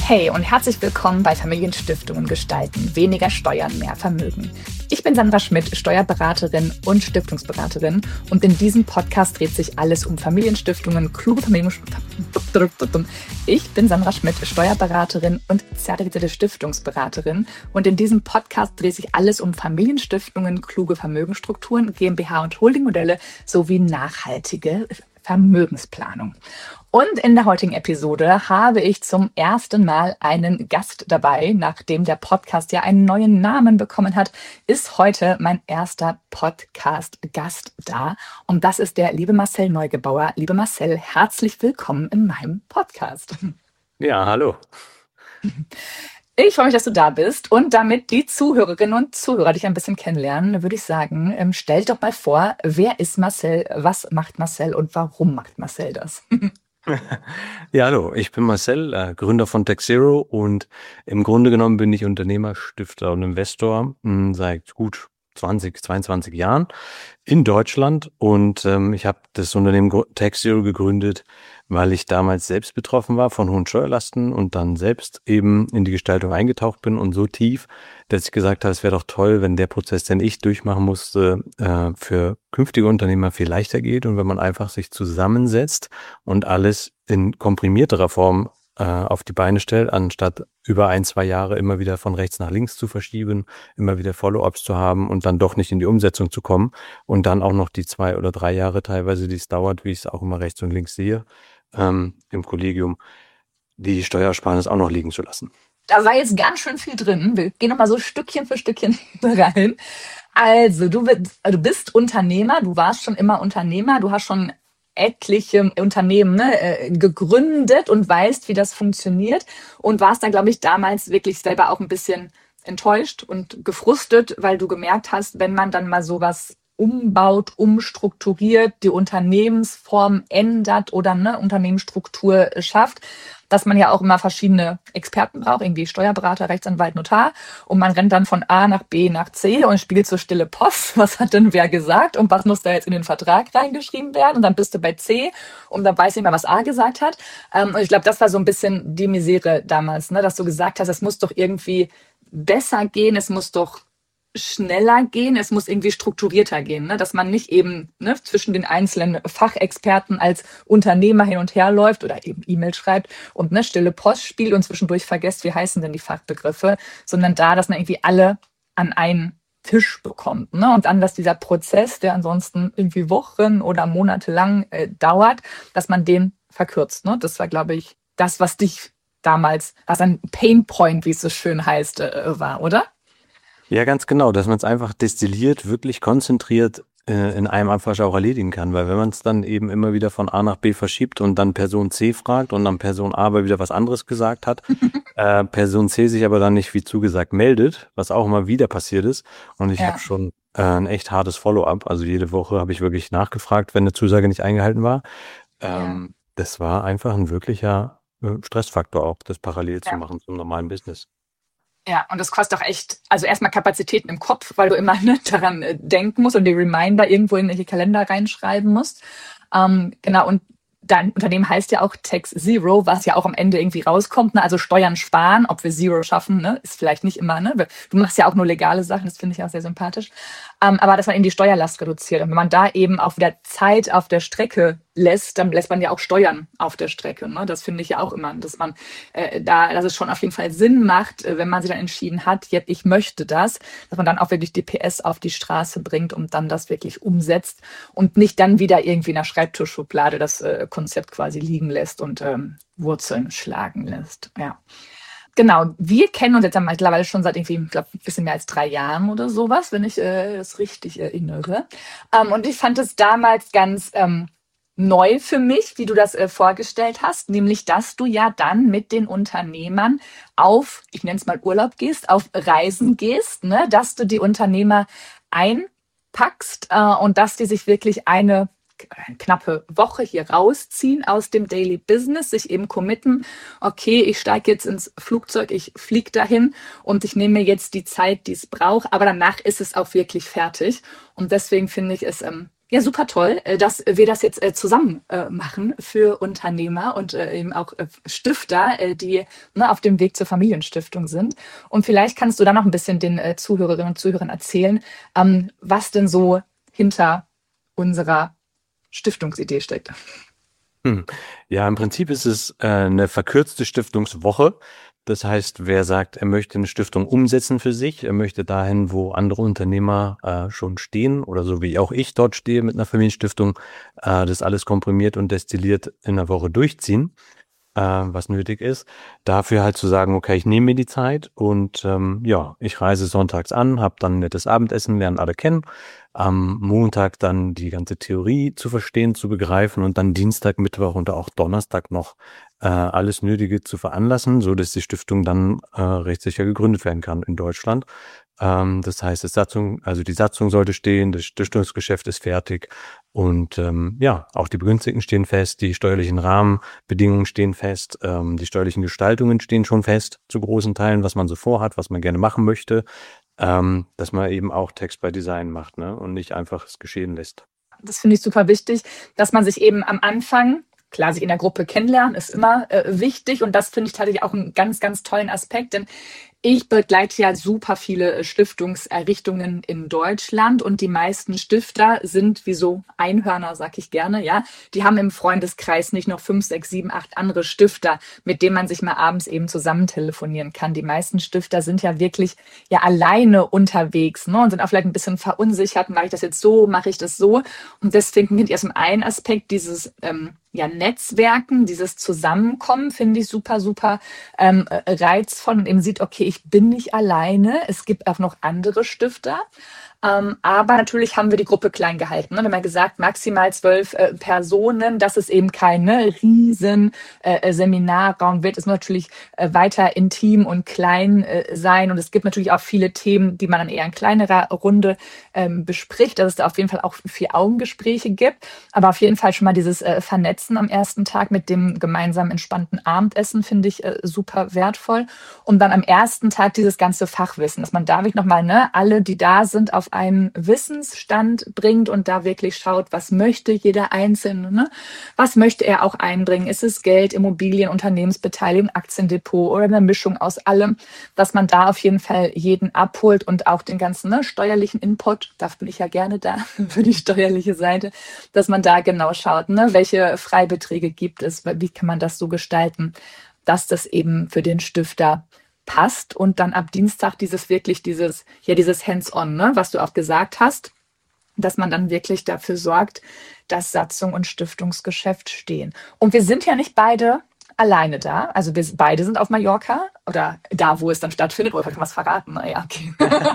Hey und herzlich willkommen bei Familienstiftungen gestalten. Weniger Steuern, mehr Vermögen. Ich bin Sandra Schmidt, Steuerberaterin und Stiftungsberaterin. Und in diesem Podcast dreht sich alles um Familienstiftungen, kluge Ich bin Sandra Schmidt, Steuerberaterin und zertifizierte Stiftungsberaterin. Und in diesem Podcast dreht sich alles um Familienstiftungen, kluge Vermögensstrukturen, GmbH- und Holdingmodelle sowie nachhaltige Vermögensplanung. Und in der heutigen Episode habe ich zum ersten Mal einen Gast dabei. Nachdem der Podcast ja einen neuen Namen bekommen hat, ist heute mein erster Podcast-Gast da. Und das ist der liebe Marcel Neugebauer. Liebe Marcel, herzlich willkommen in meinem Podcast. Ja, hallo. Ich freue mich, dass du da bist. Und damit die Zuhörerinnen und Zuhörer dich ein bisschen kennenlernen, würde ich sagen, stell doch mal vor, wer ist Marcel, was macht Marcel und warum macht Marcel das? Ja, hallo, ich bin Marcel, Gründer von TaxZero und im Grunde genommen bin ich Unternehmer, Stifter und Investor seit gut 22 Jahren in Deutschland und ich habe das Unternehmen TaxZero gegründet, weil ich damals selbst betroffen war von hohen Steuerlasten und dann selbst eben in die Gestaltung eingetaucht bin und so tief, dass ich gesagt habe, es wäre doch toll, wenn der Prozess, den ich durchmachen musste, für künftige Unternehmer viel leichter geht und wenn man einfach sich zusammensetzt und alles in komprimierterer Form auf die Beine stellt, anstatt über 1-2 Jahre immer wieder von rechts nach links zu verschieben, immer wieder Follow-ups zu haben und dann doch nicht in die Umsetzung zu kommen und dann auch noch die 2 oder 3 Jahre teilweise, die es dauert, wie ich es auch immer rechts und links sehe, im Kollegium, die Steuersparnis auch noch liegen zu lassen. Da war jetzt ganz schön viel drin. Wir gehen nochmal so Stückchen für Stückchen rein. Also, du bist Unternehmer, du warst schon immer Unternehmer, du hast schon etliche Unternehmen gegründet und weißt, wie das funktioniert und warst dann, glaube ich, damals wirklich selber auch ein bisschen enttäuscht und gefrustet, weil du gemerkt hast, wenn man dann mal sowas umbaut, umstrukturiert, die Unternehmensform ändert oder eine Unternehmensstruktur schafft, dass man ja auch immer verschiedene Experten braucht, irgendwie Steuerberater, Rechtsanwalt, Notar. Und man rennt dann von A nach B nach C und spielt so stille Post. Was hat denn wer gesagt und was muss da jetzt in den Vertrag reingeschrieben werden? Und dann bist du bei C und dann weiß nicht mehr, was A gesagt hat. Und ich glaube, das war so ein bisschen die Misere damals, ne? Dass du gesagt hast, es muss doch irgendwie besser gehen, es muss doch schneller gehen, es muss irgendwie strukturierter gehen, ne? Dass man nicht eben zwischen den einzelnen Fachexperten als Unternehmer hin und her läuft oder eben E-Mail schreibt und stille Post spielt und zwischendurch vergesst, wie heißen denn die Fachbegriffe, sondern dass man irgendwie alle an einen Tisch bekommt, ne? Und dann, dass dieser Prozess, der ansonsten irgendwie Wochen oder Monate lang dauert, dass man den verkürzt, ne? Das war, glaube ich, das, was dich damals, was ein Painpoint, wie es so schön heißt, war, oder? Ja, ganz genau, dass man es einfach destilliert, wirklich konzentriert in einem Abwasch auch erledigen kann, weil wenn man es dann eben immer wieder von A nach B verschiebt und dann Person C fragt und dann Person A aber wieder was anderes gesagt hat, Person C sich aber dann nicht wie zugesagt meldet, was auch immer wieder passiert ist und ich habe schon ein echt hartes Follow-up, also jede Woche habe ich wirklich nachgefragt, wenn eine Zusage nicht eingehalten war. Das war einfach ein wirklicher Stressfaktor auch, das parallel zu machen zum normalen Business. Ja, und das kostet auch echt, also erstmal Kapazitäten im Kopf, weil du immer daran denken musst und die Reminder irgendwo in welche Kalender reinschreiben musst. Genau, und dein Unternehmen heißt ja auch TaxZero, was ja auch am Ende irgendwie rauskommt. Ne? Also Steuern sparen, ob wir Zero schaffen, ne? Ist vielleicht nicht immer. Ne? Du machst ja auch nur legale Sachen, das finde ich auch sehr sympathisch. Aber dass man eben die Steuerlast reduziert. Und wenn man da eben auch wieder Zeit auf der Strecke lässt, dann lässt man ja auch Steuern auf der Strecke. Ne? Das finde ich ja auch immer, dass man dass es schon auf jeden Fall Sinn macht, wenn man sich dann entschieden hat, jetzt ich möchte das, dass man dann auch wirklich die PS auf die Straße bringt und dann das wirklich umsetzt und nicht dann wieder irgendwie in der Schreibtischschublade das Konzept quasi liegen lässt und Wurzeln schlagen lässt. Ja. Genau, wir kennen uns jetzt ja mittlerweile schon seit irgendwie, ich glaube, ein bisschen mehr als 3 Jahren oder sowas, wenn ich das richtig erinnere. Und ich fand es damals ganz neu für mich, wie du das vorgestellt hast, nämlich, dass du ja dann mit den Unternehmern auf, ich nenne es mal Urlaub gehst, auf Reisen gehst, ne? Dass du die Unternehmer einpackst und dass die sich wirklich eine knappe Woche hier rausziehen aus dem Daily Business, sich eben committen, okay, ich steige jetzt ins Flugzeug, ich fliege dahin und ich nehme mir jetzt die Zeit, die es braucht, aber danach ist es auch wirklich fertig. Und deswegen finde ich es Ja, super toll, dass wir das jetzt zusammen machen für Unternehmer und eben auch Stifter, die auf dem Weg zur Familienstiftung sind. Und vielleicht kannst du da noch ein bisschen den Zuhörerinnen und Zuhörern erzählen, was denn so hinter unserer Stiftungsidee steckt. Hm. Ja, im Prinzip ist es eine verkürzte Stiftungswoche. Das heißt, wer sagt, er möchte eine Stiftung umsetzen für sich, er möchte dahin, wo andere Unternehmer schon stehen oder so wie auch ich dort stehe mit einer Familienstiftung, das alles komprimiert und destilliert in einer Woche durchziehen, was nötig ist. Dafür halt zu sagen, okay, ich nehme mir die Zeit und ja, ich reise sonntags an, habe dann ein nettes Abendessen, lerne alle kennen. Am Montag dann die ganze Theorie zu verstehen, zu begreifen und dann Dienstag, Mittwoch und auch Donnerstag noch alles Nötige zu veranlassen, so dass die Stiftung dann rechtssicher gegründet werden kann in Deutschland. Das heißt, die Satzung sollte stehen, das Stiftungsgeschäft ist fertig und ja, auch die Begünstigten stehen fest, die steuerlichen Rahmenbedingungen stehen fest, die steuerlichen Gestaltungen stehen schon fest, zu großen Teilen, was man so vorhat, was man gerne machen möchte, dass man eben auch Text by Design macht, ne, und nicht einfach es geschehen lässt. Das finde ich super wichtig, dass man sich eben am Anfang, klar, sich in der Gruppe kennenlernen, ist immer wichtig. Und das finde ich tatsächlich auch einen ganz, ganz tollen Aspekt, denn ich begleite ja super viele Stiftungserrichtungen in Deutschland und die meisten Stifter sind wie so Einhörner, sag ich gerne, ja. Die haben im Freundeskreis nicht noch 5, 6, 7, 8 andere Stifter, mit denen man sich mal abends eben zusammen telefonieren kann. Die meisten Stifter sind ja wirklich ja alleine unterwegs, ne, und sind auch vielleicht ein bisschen verunsichert. Mache ich das jetzt so, mache ich das so? Und deswegen finde ich erst im einen Aspekt dieses Netzwerken, dieses Zusammenkommen finde ich super, super reizvoll und eben sieht, okay, ich bin nicht alleine, es gibt auch noch andere Stifter. Aber natürlich haben wir die Gruppe klein gehalten. Ne? Wir haben ja gesagt, maximal 12 Personen, dass es eben kein riesen Seminarraum wird. Es muss natürlich weiter intim und klein sein. Und es gibt natürlich auch viele Themen, die man dann eher in kleinerer Runde bespricht, dass es da auf jeden Fall auch 4-Augen-Gespräche gibt. Aber auf jeden Fall schon mal dieses Vernetzen am ersten Tag mit dem gemeinsamen entspannten Abendessen finde ich super wertvoll. Und dann am ersten Tag dieses ganze Fachwissen, dass man da wirklich nochmal alle, die da sind, auf einen Wissensstand bringt und da wirklich schaut, was möchte jeder Einzelne, ne? Was möchte er auch einbringen? Ist es Geld, Immobilien, Unternehmensbeteiligung, Aktiendepot oder eine Mischung aus allem, dass man da auf jeden Fall jeden abholt und auch den ganzen steuerlichen Input, da bin ich ja gerne da für die steuerliche Seite, dass man da genau schaut, welche Freibeträge gibt es, wie kann man das so gestalten, dass das eben für den Stifter passt und dann ab Dienstag dieses Hands-on, was du auch gesagt hast, dass man dann wirklich dafür sorgt, dass Satzung und Stiftungsgeschäft stehen. Und wir sind ja nicht beide alleine da. Also wir beide sind auf Mallorca oder da, wo es dann stattfindet. Oder kann man was verraten? Naja, okay.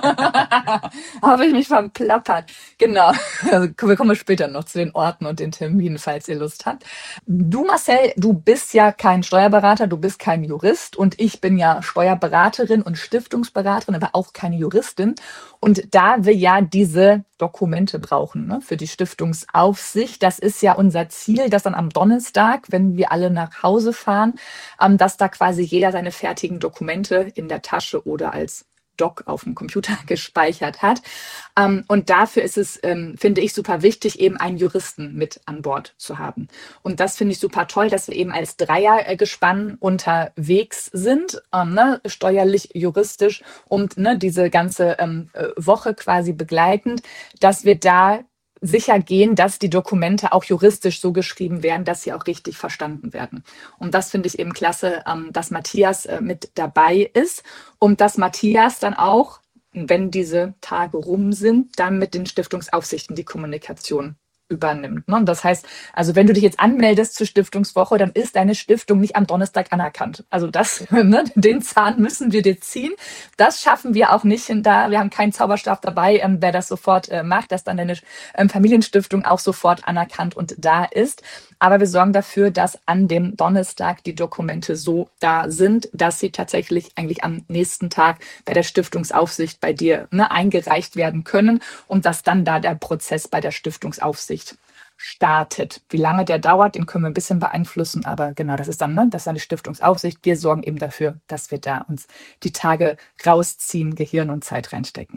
Habe ich mich verplappert. Genau. Also, wir kommen später noch zu den Orten und den Terminen, falls ihr Lust habt. Du, Marcel, du bist ja kein Steuerberater, du bist kein Jurist und ich bin ja Steuerberaterin und Stiftungsberaterin, aber auch keine Juristin. Und da wir ja diese Dokumente brauchen für die Stiftungsaufsicht, das ist ja unser Ziel, dass dann am Donnerstag, wenn wir alle nach Hause fahren, dass da quasi jeder seine fertigen Dokumente in der Tasche oder als Doc auf dem Computer gespeichert hat. Und dafür ist es, finde ich, super wichtig, eben einen Juristen mit an Bord zu haben. Und das finde ich super toll, dass wir eben als Dreiergespann unterwegs sind, steuerlich, juristisch und diese ganze Woche quasi begleitend, dass wir da sicher gehen, dass die Dokumente auch juristisch so geschrieben werden, dass sie auch richtig verstanden werden. Und das finde ich eben klasse, dass Matthias mit dabei ist und dass Matthias dann auch, wenn diese Tage rum sind, dann mit den Stiftungsaufsichten die Kommunikation übernimmt. Und das heißt, also wenn du dich jetzt anmeldest zur Stiftungswoche, dann ist deine Stiftung nicht am Donnerstag anerkannt. Also das, den Zahn müssen wir dir ziehen. Das schaffen wir auch nicht. Wir haben keinen Zauberstab dabei, wer das sofort macht, dass dann deine Familienstiftung auch sofort anerkannt und da ist. Aber wir sorgen dafür, dass an dem Donnerstag die Dokumente so da sind, dass sie tatsächlich eigentlich am nächsten Tag bei der Stiftungsaufsicht bei dir eingereicht werden können und dass dann da der Prozess bei der Stiftungsaufsicht startet. Wie lange der dauert, den können wir ein bisschen beeinflussen, aber genau, das ist dann, das ist eine Stiftungsaufsicht. Wir sorgen eben dafür, dass wir da uns die Tage rausziehen, Gehirn und Zeit reinstecken.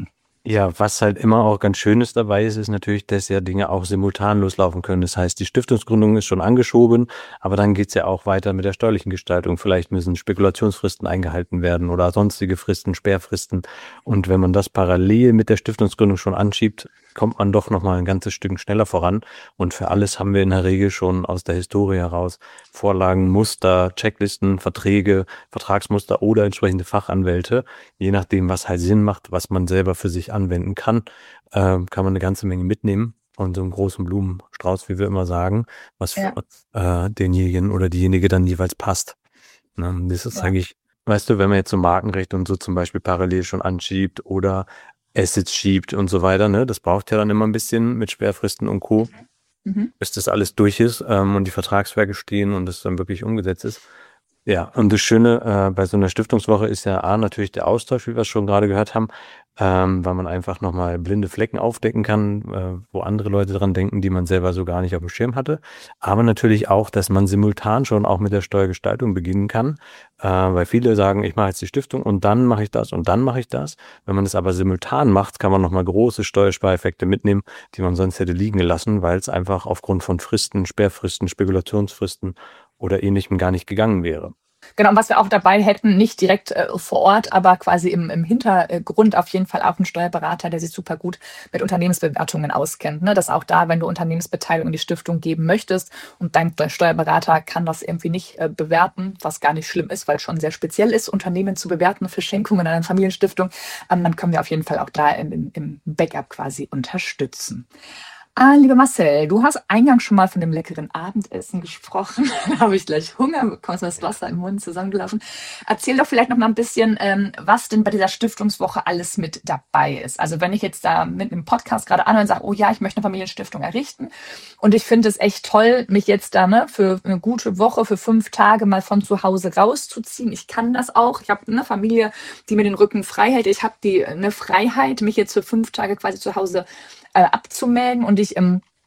Ja, was halt immer auch ganz Schönes dabei ist, ist natürlich, dass ja Dinge auch simultan loslaufen können. Das heißt, die Stiftungsgründung ist schon angeschoben, aber dann geht's ja auch weiter mit der steuerlichen Gestaltung. Vielleicht müssen Spekulationsfristen eingehalten werden oder sonstige Fristen, Sperrfristen. Und wenn man das parallel mit der Stiftungsgründung schon anschiebt, kommt man doch nochmal ein ganzes Stück schneller voran. Und für alles haben wir in der Regel schon aus der Historie heraus Vorlagen, Muster, Checklisten, Verträge, Vertragsmuster oder entsprechende Fachanwälte. Je nachdem, was halt Sinn macht, was man selber für sich anwenden kann, kann man eine ganze Menge mitnehmen und so einen großen Blumenstrauß, wie wir immer sagen, was für Ja, denjenigen oder diejenige dann jeweils passt. Ne? Und das ist ja. eigentlich, weißt du, wenn man jetzt so Markenrecht und so zum Beispiel parallel schon anschiebt oder Assets schiebt und so weiter, ne, das braucht ja dann immer ein bisschen mit Sperrfristen und Co., Mhm. bis das alles durch ist und die Vertragswerke stehen und das dann wirklich umgesetzt ist. Ja, und das Schöne bei so einer Stiftungswoche ist ja A, natürlich der Austausch, wie wir es schon gerade gehört haben, weil man einfach nochmal blinde Flecken aufdecken kann, wo andere Leute dran denken, die man selber so gar nicht auf dem Schirm hatte. Aber natürlich auch, dass man simultan schon auch mit der Steuergestaltung beginnen kann, weil viele sagen, ich mache jetzt die Stiftung und dann mache ich das und dann mache ich das. Wenn man es aber simultan macht, kann man nochmal große Steuerspareffekte mitnehmen, die man sonst hätte liegen gelassen, weil es einfach aufgrund von Fristen, Sperrfristen, Spekulationsfristen oder ähnlichem gar nicht gegangen wäre. Genau, und was wir auch dabei hätten, nicht direkt vor Ort, aber quasi im Hintergrund auf jeden Fall auch ein Steuerberater, der sich super gut mit Unternehmensbewertungen auskennt. Ne? Dass auch da, wenn du Unternehmensbeteiligung in die Stiftung geben möchtest und dein Steuerberater kann das irgendwie nicht bewerten, was gar nicht schlimm ist, weil es schon sehr speziell ist, Unternehmen zu bewerten für Schenkungen an eine Familienstiftung, dann können wir auf jeden Fall auch da im Backup quasi unterstützen. Lieber Marcel, du hast eingangs schon mal von dem leckeren Abendessen gesprochen. Da habe ich gleich Hunger, bekommst das Wasser im Mund zusammengelaufen. Erzähl doch vielleicht noch mal ein bisschen, was denn bei dieser Stiftungswoche alles mit dabei ist. Also wenn ich jetzt da mit einem Podcast gerade anhöre und sage, oh ja, ich möchte eine Familienstiftung errichten und ich finde es echt toll, mich jetzt da für eine gute Woche, für 5 Tage mal von zu Hause rauszuziehen. Ich kann das auch. Ich habe eine Familie, die mir den Rücken frei hält. Ich habe eine Freiheit, mich jetzt für 5 Tage quasi zu Hause abzumelden und ich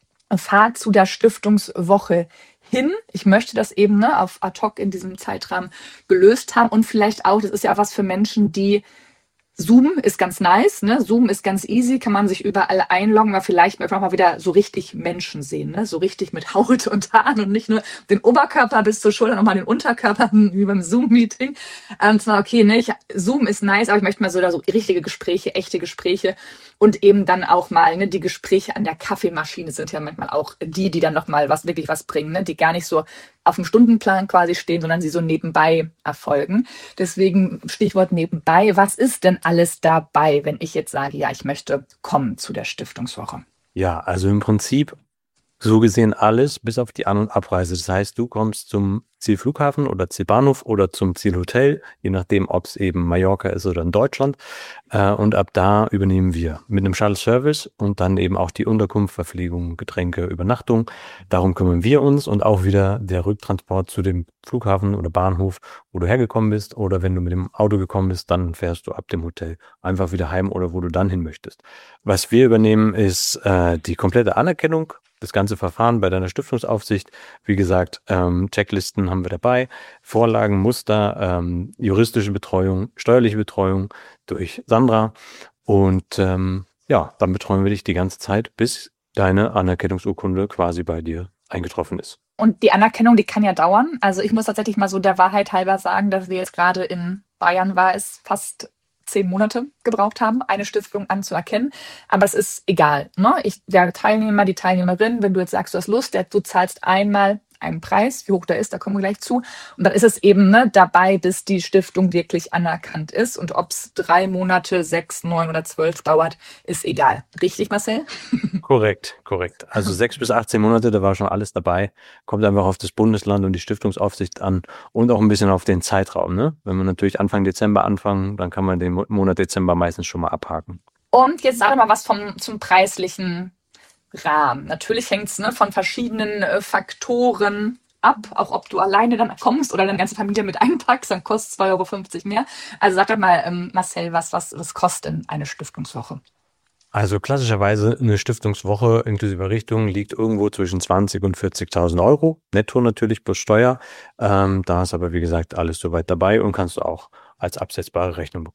fahre zu der Stiftungswoche hin. Ich möchte das eben auf ad hoc in diesem Zeitrahmen gelöst haben und vielleicht auch, das ist ja auch was für Menschen, die Zoom ist ganz nice, ne? Zoom ist ganz easy, kann man sich überall einloggen, aber vielleicht möchte man mal wieder so richtig Menschen sehen, ne? So richtig mit Haut und Haaren und nicht nur den Oberkörper bis zur Schulter, nochmal den Unterkörper, wie beim Zoom-Meeting. Zwar okay, ne? Zoom ist nice, aber ich möchte mal so richtige Gespräche, echte Gespräche und eben dann auch mal, ne? Die Gespräche an der Kaffeemaschine sind ja manchmal auch die dann nochmal wirklich was bringen, ne? Die gar nicht so auf dem Stundenplan quasi stehen, sondern sie so nebenbei erfolgen. Deswegen Stichwort nebenbei. Was ist denn alles dabei, wenn ich jetzt sage, ja, ich möchte kommen zu der Stiftungswoche? Ja, also im Prinzip so gesehen alles bis auf die An- und Abreise. Das heißt, du kommst zum Zielflughafen oder Zielbahnhof oder zum Zielhotel, je nachdem, ob es eben Mallorca ist oder in Deutschland. Und ab da übernehmen wir mit einem Shuttle-Service und dann eben auch die Unterkunft, Verpflegung, Getränke, Übernachtung. Darum kümmern wir uns und auch wieder der Rücktransport zu dem Flughafen oder Bahnhof, wo du hergekommen bist. Oder wenn du mit dem Auto gekommen bist, dann fährst du ab dem Hotel einfach wieder heim oder wo du dann hin möchtest. Was wir übernehmen, ist die komplette Anerkennung, das ganze Verfahren bei deiner Stiftungsaufsicht. Wie gesagt, Checklisten haben wir dabei, Vorlagen, Muster, juristische Betreuung, steuerliche Betreuung durch Sandra. Und ja, dann betreuen wir dich die ganze Zeit, bis deine Anerkennungsurkunde quasi bei dir eingetroffen ist. Und die Anerkennung, die kann ja dauern. Also ich muss tatsächlich mal so der Wahrheit halber sagen, dass wir jetzt gerade in Bayern war es fast 10 Monate gebraucht haben, eine Stiftung anzuerkennen. Aber es ist egal. Ne? Der Teilnehmer, die Teilnehmerin, wenn du jetzt sagst, du hast Lust, du zahlst einmal einen Preis, wie hoch der ist, da kommen wir gleich zu. Und dann ist es eben dabei, bis die Stiftung wirklich anerkannt ist. Und ob es 3 Monate, 6, 9 oder 12 dauert, ist egal. Richtig, Marcel? Korrekt, korrekt. Also 6 bis 18 Monate, da war schon alles dabei. Kommt einfach auf das Bundesland und die Stiftungsaufsicht an und auch ein bisschen auf den Zeitraum. Ne? Wenn wir natürlich Anfang Dezember anfangen, dann kann man den Monat Dezember meistens schon mal abhaken. Und jetzt sag doch mal was zum preislichen Rahmen. Natürlich hängt es von verschiedenen Faktoren ab, auch ob du alleine dann kommst oder deine ganze Familie mit einpackst, dann kostet 2,50 € mehr. Also sag doch mal, Marcel, was kostet denn eine Stiftungswoche? Also klassischerweise eine Stiftungswoche inklusive Errichtung liegt irgendwo zwischen 20.000 und 40.000 Euro. Netto natürlich plus Steuer. Da ist aber, wie gesagt, alles soweit dabei und kannst du auch als absetzbare Rechnung bekommen.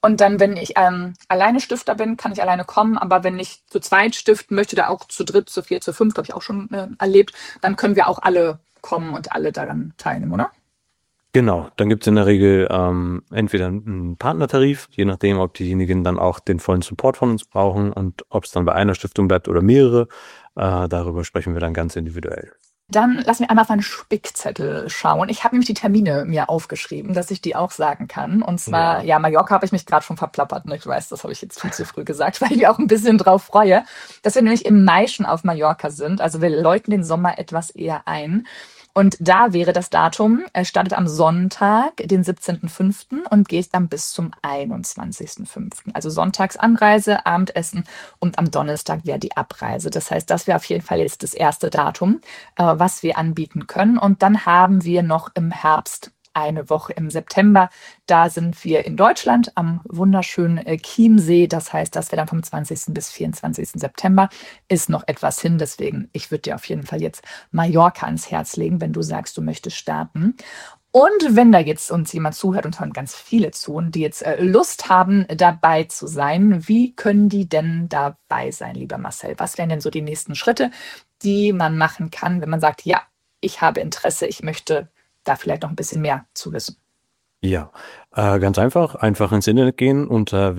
Und dann, wenn ich alleine Stifter bin, kann ich alleine kommen. Aber wenn ich zu zweit stiften möchte, da auch zu dritt, zu vier, zu fünf, habe ich auch schon erlebt, dann können wir auch alle kommen und alle daran teilnehmen, oder? Genau, dann gibt es in der Regel entweder einen Partnertarif, je nachdem, ob diejenigen dann auch den vollen Support von uns brauchen und ob es dann bei einer Stiftung bleibt oder mehrere. Darüber sprechen wir dann ganz individuell. Dann lass mich einmal auf meinen Spickzettel schauen. Ich habe nämlich die Termine mir aufgeschrieben, dass ich die auch sagen kann. Und zwar, ja, Mallorca habe ich mich gerade schon verplappert. Ne? Ich weiß, das habe ich jetzt viel zu früh gesagt, weil ich mich auch ein bisschen drauf freue, dass wir nämlich im Mai schon auf Mallorca sind. Also wir läuten den Sommer etwas eher ein. Und da wäre das Datum, startet am Sonntag, den 17.05. und geht dann bis zum 21.05. Also sonntags Anreise, Abendessen und am Donnerstag wäre die Abreise. Das heißt, das wäre auf jeden Fall jetzt das erste Datum, was wir anbieten können. Und dann haben wir noch im Herbst eine Woche im September. Da sind wir in Deutschland am wunderschönen Chiemsee. Das heißt, das wäre dann vom 20. bis 24. September. Ist noch etwas hin. Deswegen, ich würde dir auf jeden Fall jetzt Mallorca ans Herz legen, wenn du sagst, du möchtest starten. Und wenn da jetzt uns jemand zuhört, und hören ganz viele zu, und die jetzt Lust haben, dabei zu sein, wie können die denn dabei sein, lieber Marcel? Was wären denn so die nächsten Schritte, die man machen kann, wenn man sagt, ja, ich habe Interesse, ich möchte da vielleicht noch ein bisschen mehr zu wissen? Ja, ganz einfach ins Internet gehen unter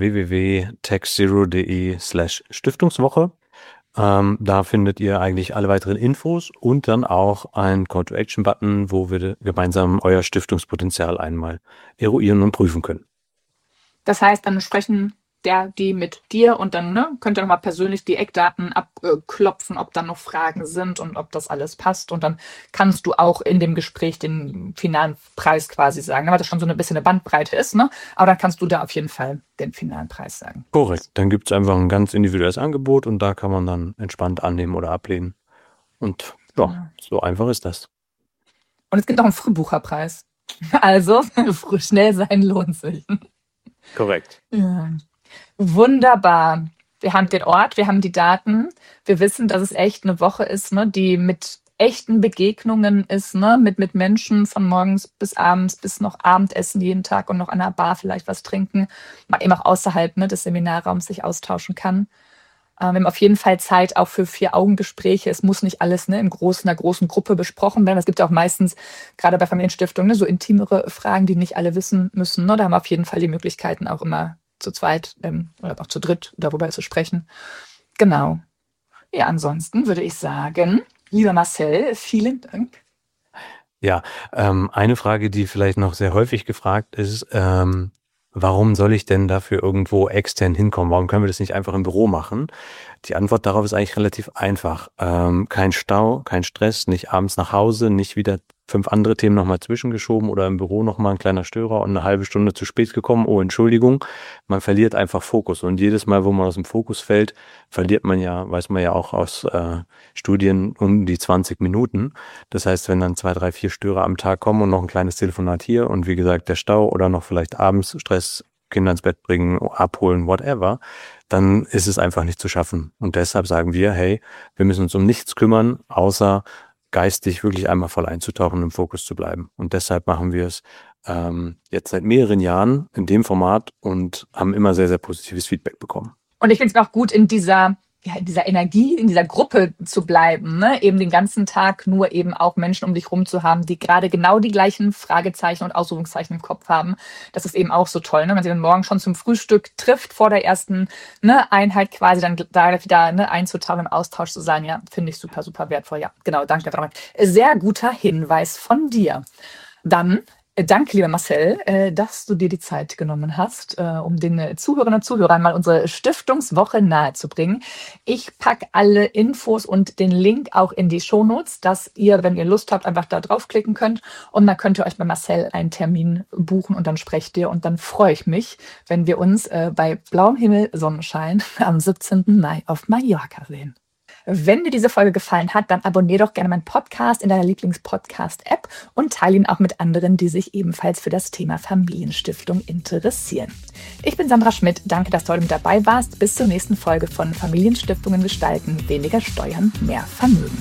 www.taxzero.de/Stiftungswoche. Da findet ihr eigentlich alle weiteren Infos und dann auch einen Call-to-Action-Button, wo wir gemeinsam euer Stiftungspotenzial einmal eruieren und prüfen können. Das heißt, dann sprechen die mit dir und dann könnt ihr nochmal persönlich die Eckdaten abklopfen, ob dann noch Fragen sind und ob das alles passt. Und dann kannst du auch in dem Gespräch den finalen Preis quasi sagen, weil das schon so ein bisschen eine Bandbreite ist, ne? Aber dann kannst du da auf jeden Fall den finalen Preis sagen. Korrekt, dann gibt es einfach ein ganz individuelles Angebot und da kann man dann entspannt annehmen oder ablehnen. Und ja, so einfach ist das. Und es gibt auch einen Frühbucherpreis. Also schnell sein lohnt sich. Korrekt. Ja. Wunderbar. Wir haben den Ort, wir haben die Daten. Wir wissen, dass es echt eine Woche ist, ne, die mit echten Begegnungen ist, ne, mit Menschen von morgens bis abends, bis noch Abendessen jeden Tag und noch an der Bar vielleicht was trinken, man eben auch außerhalb des Seminarraums sich austauschen kann. Wir haben auf jeden Fall Zeit auch für 4-Augen-Gespräche. Es muss nicht alles in einer großen Gruppe besprochen werden. Es gibt ja auch meistens, gerade bei Familienstiftungen, so intimere Fragen, die nicht alle wissen müssen. Ne? Da haben wir auf jeden Fall die Möglichkeiten, auch immer zu zweit oder auch zu dritt darüber zu sprechen. Genau. Ja, ansonsten würde ich sagen, lieber Marcel, vielen Dank. Ja, eine Frage, die vielleicht noch sehr häufig gefragt ist, warum soll ich denn dafür irgendwo extern hinkommen? Warum können wir das nicht einfach im Büro machen? Die Antwort darauf ist eigentlich relativ einfach. Kein Stau, kein Stress, nicht abends nach Hause, nicht wieder 5 andere Themen nochmal zwischengeschoben oder im Büro nochmal ein kleiner Störer und eine halbe Stunde zu spät gekommen. Oh, Entschuldigung. Man verliert einfach Fokus. Und jedes Mal, wo man aus dem Fokus fällt, verliert man ja, weiß man ja auch aus Studien, um die 20 Minuten. Das heißt, wenn dann 2, 3, 4 Störer am Tag kommen und noch ein kleines Telefonat hier und wie gesagt der Stau oder noch vielleicht abends Stress, Kinder ins Bett bringen, abholen, whatever, dann ist es einfach nicht zu schaffen. Und deshalb sagen wir, hey, wir müssen uns um nichts kümmern, außer geistig wirklich einmal voll einzutauchen und im Fokus zu bleiben. Und deshalb machen wir es jetzt seit mehreren Jahren in dem Format und haben immer sehr, sehr positives Feedback bekommen. Und ich finde es auch gut, in dieser Energie, in dieser Gruppe zu bleiben, ne? Eben den ganzen Tag nur eben auch Menschen um dich rum zu haben, die gerade genau die gleichen Fragezeichen und Ausrufungszeichen im Kopf haben. Das ist eben auch so toll, ne? Wenn man sich dann morgen schon zum Frühstück trifft, vor der ersten Einheit quasi, dann da wieder einzutauchen, im Austausch zu sein, ja, finde ich super, super wertvoll. Ja, genau, danke dir. Sehr guter Hinweis von dir. Dann danke, lieber Marcel, dass du dir die Zeit genommen hast, um den Zuhörerinnen und Zuhörern mal unsere Stiftungswoche nahezubringen. Ich packe alle Infos und den Link auch in die Shownotes, dass ihr, wenn ihr Lust habt, einfach da draufklicken könnt und dann könnt ihr euch bei Marcel einen Termin buchen und dann sprecht ihr und dann freue ich mich, wenn wir uns bei blauem Himmel, Sonnenschein am 17. Mai auf Mallorca sehen. Wenn dir diese Folge gefallen hat, dann abonniere doch gerne meinen Podcast in deiner Lieblings-Podcast-App und teile ihn auch mit anderen, die sich ebenfalls für das Thema Familienstiftung interessieren. Ich bin Sandra Schmidt. Danke, dass du heute mit dabei warst. Bis zur nächsten Folge von Familienstiftungen gestalten. Weniger Steuern, mehr Vermögen.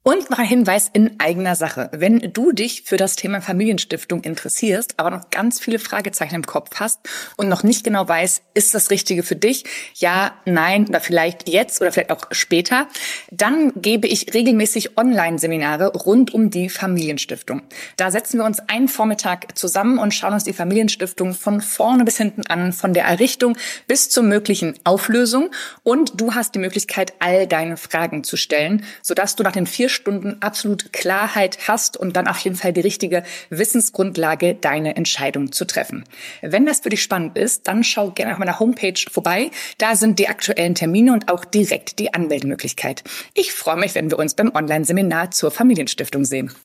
Und noch ein Hinweis in eigener Sache. Wenn du dich für das Thema Familienstiftung interessierst, aber noch ganz viele Fragezeichen im Kopf hast und noch nicht genau weißt, ist das Richtige für dich? Ja, nein oder vielleicht jetzt oder vielleicht auch später. Dann gebe ich regelmäßig Online-Seminare rund um die Familienstiftung. Da setzen wir uns einen Vormittag zusammen und schauen uns die Familienstiftung von vorne bis hinten an, von der Errichtung bis zur möglichen Auflösung. Und du hast die Möglichkeit, all deine Fragen zu stellen, sodass du nach den 4 Stunden absolut Klarheit hast und dann auf jeden Fall die richtige Wissensgrundlage, deine Entscheidung zu treffen. Wenn das für dich spannend ist, dann schau gerne auf meiner Homepage vorbei. Da sind die aktuellen Termine und auch direkt die Anmeldemöglichkeit. Ich freue mich, wenn wir uns beim Online-Seminar zur Familienstiftung sehen.